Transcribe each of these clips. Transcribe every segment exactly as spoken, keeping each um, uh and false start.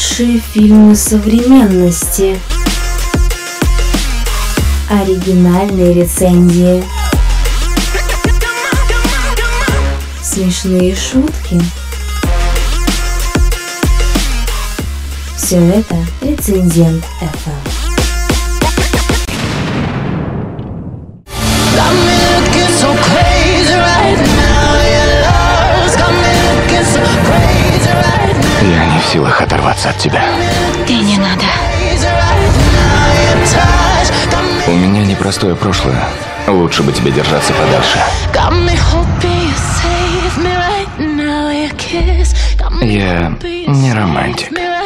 Лучшие фильмы современности. Оригинальные рецензии. Смешные шутки. Все это Рецензент эф эм. Я не в силах оторваться от тебя. И не надо. У меня непростое прошлое. Лучше бы тебе держаться подальше. Я не романтик.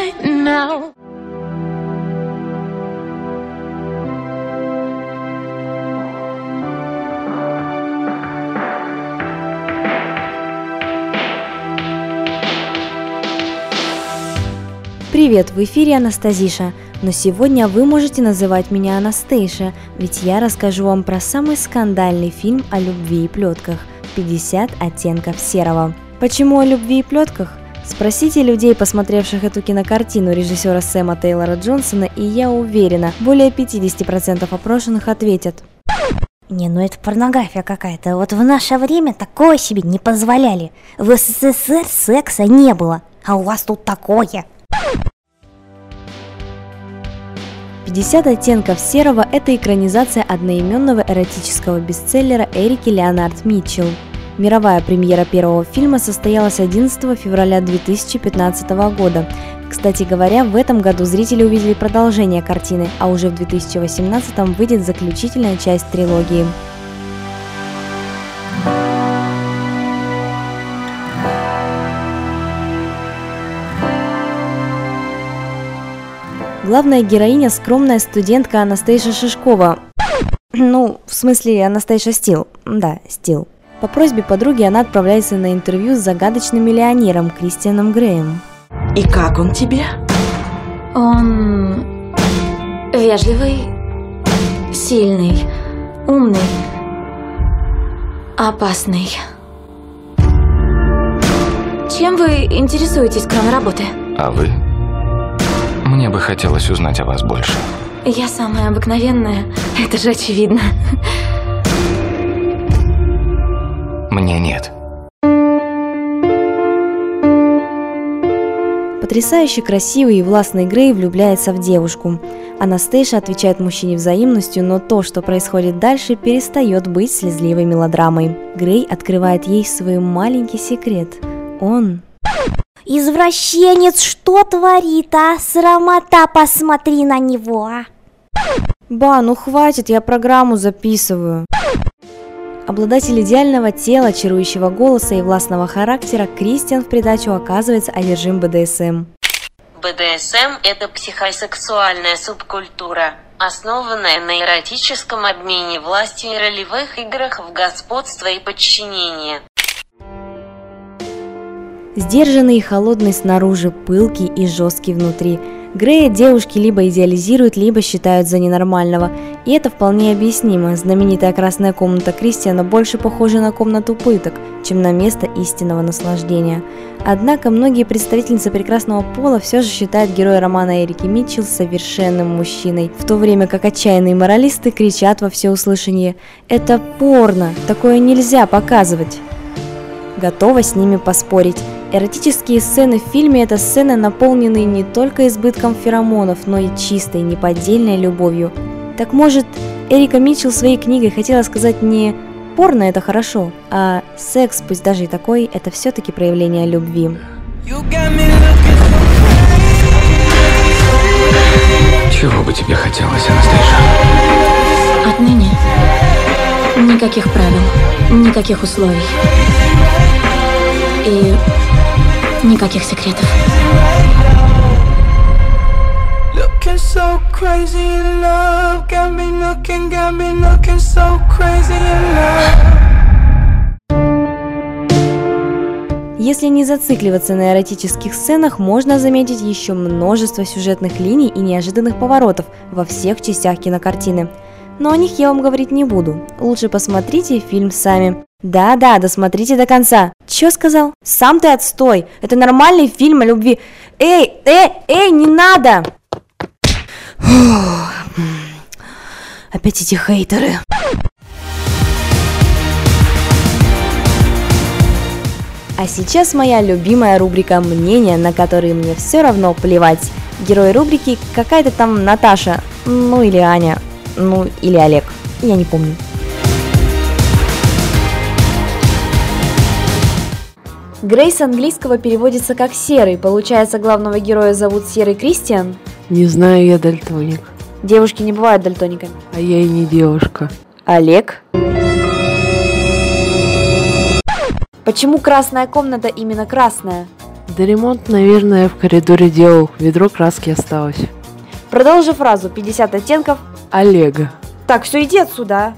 Привет, в эфире Анастазиша, но сегодня вы можете называть меня Анастейша, ведь я расскажу вам про самый скандальный фильм о любви и плетках «пятьдесят оттенков серого». Почему о любви и плетках? Спросите людей, посмотревших эту кинокартину режиссера Сэма Тейлора Джонсона, и я уверена, более пятьдесят процентов опрошенных ответят: Не, ну это порнография какая-то, вот в наше время такое себе не позволяли. В эс эс эс эр секса не было, а у вас тут такое. «пятьдесят оттенков серого» – это экранизация одноименного эротического бестселлера Эрики Леонард Митчелл. Мировая премьера первого фильма состоялась одиннадцатого февраля две тысячи пятнадцатого года. Кстати говоря, в этом году зрители увидели продолжение картины, а уже в две тысячи восемнадцатом выйдет заключительная часть трилогии. Главная героиня – скромная студентка Анастейша Шишкова. Ну, в смысле, Анастейша Стил. Да, Стил. По просьбе подруги она отправляется на интервью с загадочным миллионером Кристианом Греем. И как он тебе? Он вежливый, сильный, умный, опасный. Чем вы интересуетесь, кроме работы? А вы? Мне бы хотелось узнать о вас больше. Я самая обыкновенная, это же очевидно. Мне нет. Потрясающе красивый и властный Грей влюбляется в девушку. Анастейша отвечает мужчине взаимностью, но то, что происходит дальше, перестает быть слезливой мелодрамой. Грей открывает ей свой маленький секрет. Он... Извращенец, что творит, а? Срамота, посмотри на него, а! Ба, ну хватит, я программу записываю. Обладатель идеального тела, чарующего голоса и властного характера, Кристиан в придачу оказывается одержим бэ дэ эс эм. бэ дэ эс эм – это психосексуальная субкультура, основанная на эротическом обмене властью и ролевых играх в господство и подчинение. Сдержанный и холодный снаружи, пылкий и жесткий внутри. Грея девушки либо идеализируют, либо считают за ненормального. И это вполне объяснимо. Знаменитая красная комната Кристиана больше похожа на комнату пыток, чем на место истинного наслаждения. Однако многие представительницы прекрасного пола все же считают героя романа Эрики Митчелл совершенным мужчиной, в то время как отчаянные моралисты кричат во всеуслышание: «Это порно, такое нельзя показывать!» Готова с ними поспорить. Эротические сцены в фильме – это сцены, наполненные не только избытком феромонов, но и чистой, неподдельной любовью. Так может, Эрика Митчелл своей книгой хотела сказать не «порно – это хорошо», а «секс, пусть даже и такой, это все-таки проявление любви». Чего бы тебе хотелось, Анастейша? Отныне никаких правил, никаких условий и никаких секретов. Если не зацикливаться на эротических сценах, можно заметить еще множество сюжетных линий и неожиданных поворотов во всех частях кинокартины. Но о них я вам говорить не буду. Лучше посмотрите фильм сами. Да-да, досмотрите до конца. Чё сказал? Сам ты отстой. Это нормальный фильм о любви. Эй, эй, эй, не надо! Опять эти хейтеры. А сейчас моя любимая рубрика «Мнения», на которые мне все равно плевать. Герой рубрики какая-то там Наташа, ну или Аня, ну или Олег, я не помню. Грей с английского переводится как «серый». Получается, главного героя зовут Серый Кристиан? Не знаю, я дальтоник. Девушки не бывают дальтониками. А я и не девушка. Олег? Почему красная комната именно красная? Да ремонт, наверное, в коридоре делал. Ведро краски осталось. Продолжи фразу. пятьдесят оттенков. Олега. Так, все, иди отсюда.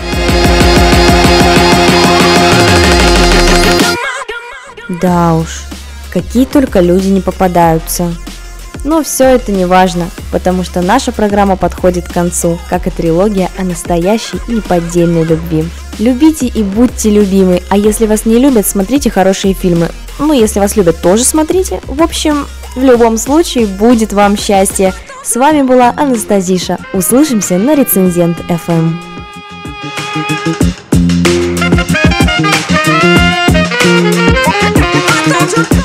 Да уж, какие только люди не попадаются. Но все это не важно, потому что наша программа подходит к концу, как и трилогия о настоящей и неподдельной любви. Любите и будьте любимы, а если вас не любят, смотрите хорошие фильмы. Ну, если вас любят, тоже смотрите. В общем, в любом случае, будет вам счастье. С вами была Анастасиша. Услышимся на Рецензент эф эм. Don't you